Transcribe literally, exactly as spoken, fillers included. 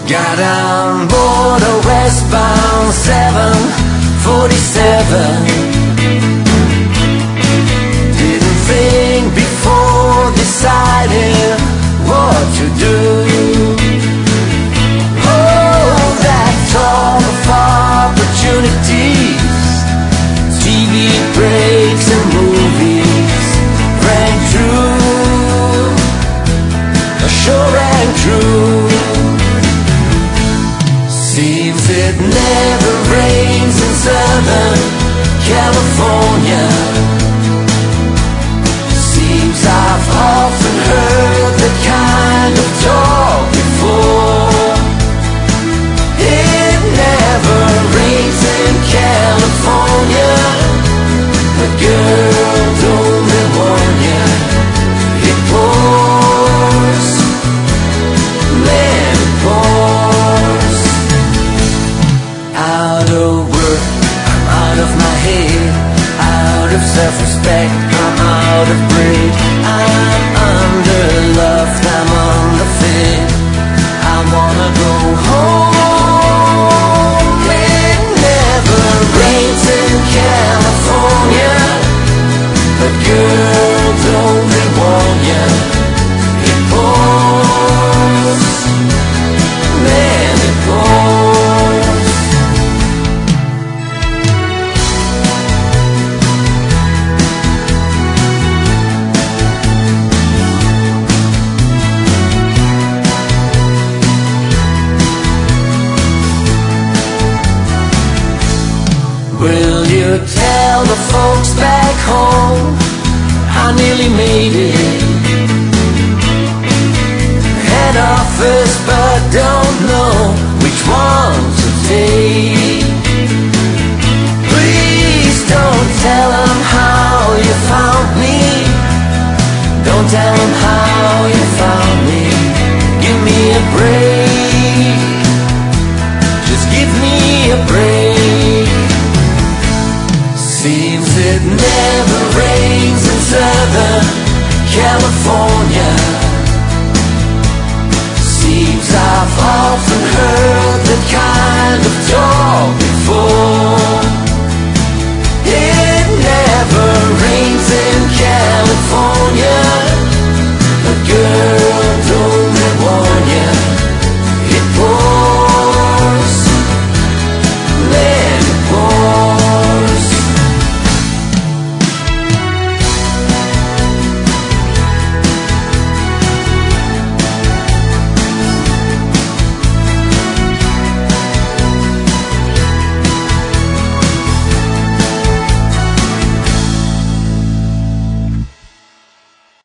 Got on board a westbound seven forty-seven. Didn't think before deciding what to do. Oh, that talk of opportunities, T V breaks and movies rang true, sure rang true. Seems it never rains in Southern California. Seems I've often heard that kind of talk before. It never rains in California, but girl, don't me warn ya, it pours, man, it pours. Out of work, I'm out of my head, out of self-respect, I'm out of breath. I'm under loved, I'm underfed, I wanna go home. It never rains in California, but girl, don't me warn ya, it pours, man, it pours. Will you tell the folks back home I nearly made it? Head office, but don't know which one to take. Please don't tell